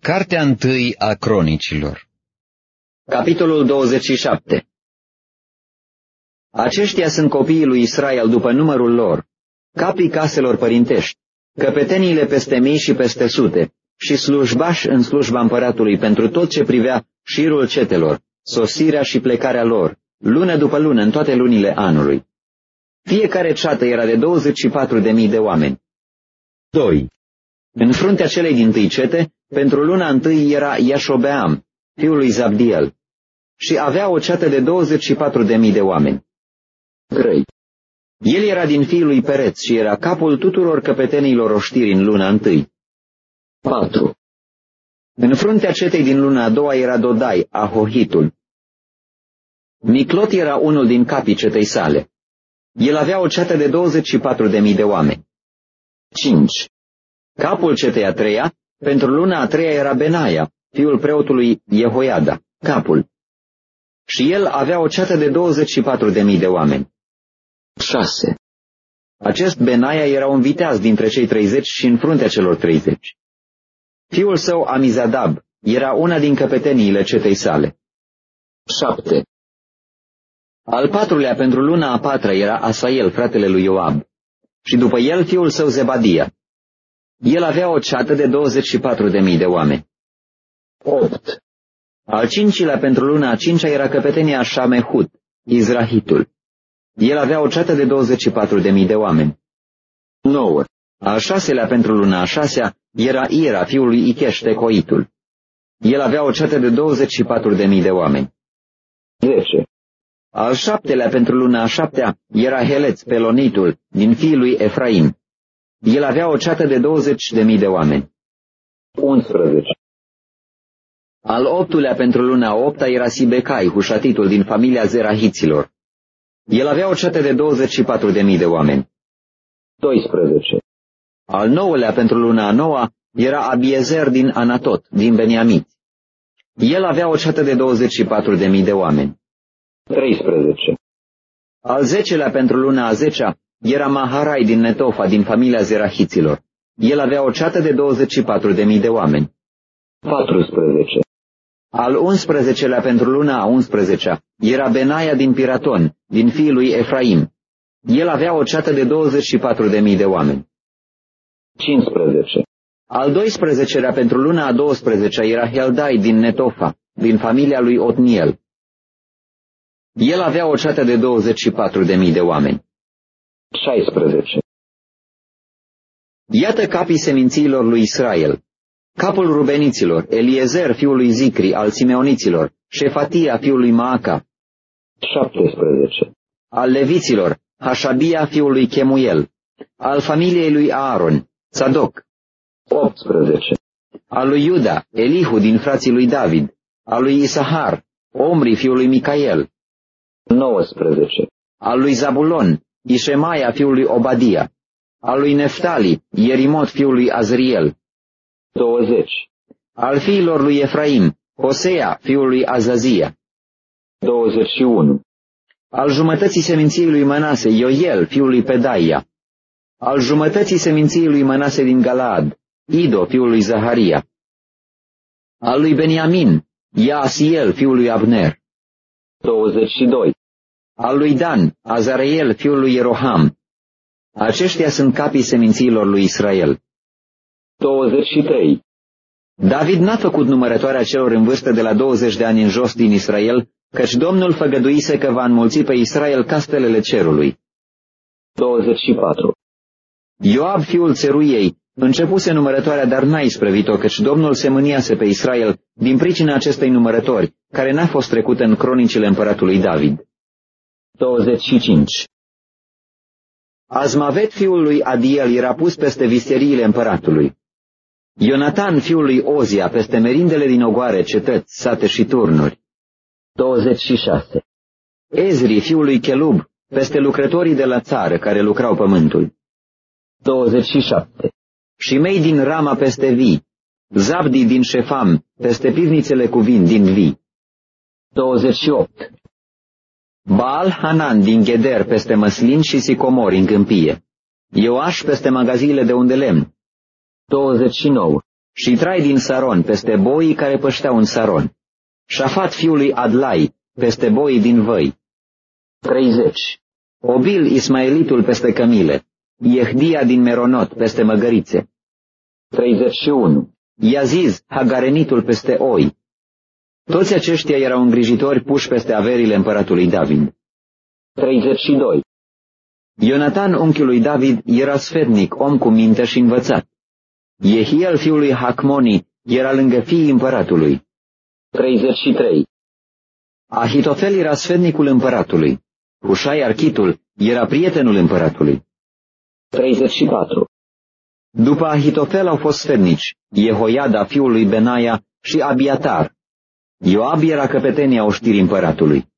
Cartea întâi a Cronicilor. Capitolul 27. Aceștia sunt copiii lui Israel după numărul lor, capii caselor părintești, căpeteniile peste mii și peste sute, și slujbași în slujba împăratului pentru tot ce privea șirul cetelor, sosirea și plecarea lor, lună după lună în toate lunile anului. Fiecare ceată era de 24.000 de oameni. 2. În fruntea celei dintâi cete, pentru luna întâi era Iașobeam, fiul lui Zabdiel, și avea o ceată de 24.000 de oameni. 3. El era din fiul lui Pereț și era capul tuturor căpetenilor oștiri în luna întâi. 4. În fruntea cetei din luna a doua era Dodai, Ahohitul. Miclot era unul din capii cetei sale. El avea o ceată de 24.000 de oameni. 5. Capul cetei a treia, pentru luna a treia era Benaia, fiul preotului Jehoiada, capul. Și el avea o ceată de 24.000 de oameni. 6. Acest Benaia era un viteaz dintre cei 30 și în fruntea celor 30. Fiul său Amizadab era una din căpeteniile cetei sale. 7. Al patrulea pentru luna a patra era Asael, fratele lui Ioab, și după el fiul său Zebadia. El avea o ceată de 24.000 de oameni. 8. Al cincilea pentru luna a cincea era căpetenia Șamehut, Izrahitul. El avea o ceată de 24.000 de oameni. 9. Al șaselea pentru luna a șasea era Ira, fiul lui Icheș, Tecoitul. El avea o ceată de 24.000 de oameni. 10. Al șaptelea pentru luna a șaptea era Heleț, Pelonitul, din fiul lui Efraim. El avea o ceată de 20.000 de oameni. 11. Al optulea pentru luna a opta era Sibecai, hușatitul din familia Zerahiților. El avea o ceată de 24.000 de oameni. 12. Al nouălea pentru luna a noua era Abiezer din Anatot, din Beniamiți. El avea o ceată de 24.000 de oameni. 13. Al zecelea pentru luna a zecea era Maharai din Netofa, din familia Zerahiților. El avea o ceată de 24.000 de oameni. 14. Al 11-lea pentru luna a 11-a era Benaia din Piraton, din fiul lui Efraim. El avea o ceată de 24.000 de oameni. 15. Al 12-lea pentru luna a 12-a era Heldai din Netofa, din familia lui Otniel. El avea o ceată de 24.000 de oameni. 16. Iată capii semințiilor lui Israel. Capul rubeniților, Eliezer, fiul lui Zicri, al simeoniților, Șefatia, fiul lui Maaca. 17. Al leviților, Hașabia, fiul lui Chemuel, al familiei lui Aaron, Tzadok. 18. Al lui Iuda, Elihu din frații lui David, al lui Isahar, Omri, fiul lui Micael. 19. Al lui Zabulon, Ișemaia, fiul lui Obadia, al lui Neftali, Ierimot, fiul lui Azriel. 20. Al fiilor lui Efraim, Hosea, fiul lui Azazia. 21. Al jumătății seminției lui Mănase, Ioel, fiul lui Pedaia. Al jumătății seminției lui Mănase din Galaad, Ido, fiul lui Zaharia. Al lui Beniamin, Yaasiel, fiul lui Abner. 22. Al lui Dan, Azareel, fiul lui Ieroham. Aceștia sunt capii semințiilor lui Israel. 23. David n-a făcut numărătoarea celor în vârstă de la 20 de ani în jos din Israel, căci Domnul făgăduise că va înmulți pe Israel ca stelele cerului. 24. Ioab, fiul Țeruiei, începuse numărătoarea, dar n-a isprăvit-o, căci Domnul se mâniase pe Israel din pricina acestei numărători, care n-a fost trecută în cronicile împăratului David. 25. Azmavet, fiul lui Adiel, era pus peste visteriile împăratului. Ionatan, fiul lui Ozia, peste merindele din ogoare, cetăți, sate și turnuri. 26. Ezri, fiul lui Chelub, peste lucrătorii de la țară care lucrau pământul. 27. Shimei din Rama peste vii, Zabdi din Șefam, peste pivnițele cu vin din vii. 28. Baal Hanan din Gheder peste măslin și sicomori în câmpie. Ioaș peste magaziile de unde lemn. 29. și Trai din Saron peste boii care pășteau în Saron, Șafat fiul lui Adlai peste boii din văi. 30. Obil Ismaelitul peste cămile, Iehdia din Meronot peste măgărițe. 31. Iaziz Hagarenitul peste oi. Toți aceștia erau îngrijitori puși peste averile împăratului David. 32. Ionatan, unchiul lui David, era sfetnic, om cu minte și învățat. Jehiel, fiul lui Hacmoni, era lângă fiii împăratului. 33. Ahitofel era sfetnicul împăratului. Hușai Architul era prietenul împăratului. 34. După Ahitofel au fost sfetnici Jehoiada, fiul lui Benaia, și Abiatar. Ioab era căpetenia oștirii împăratului.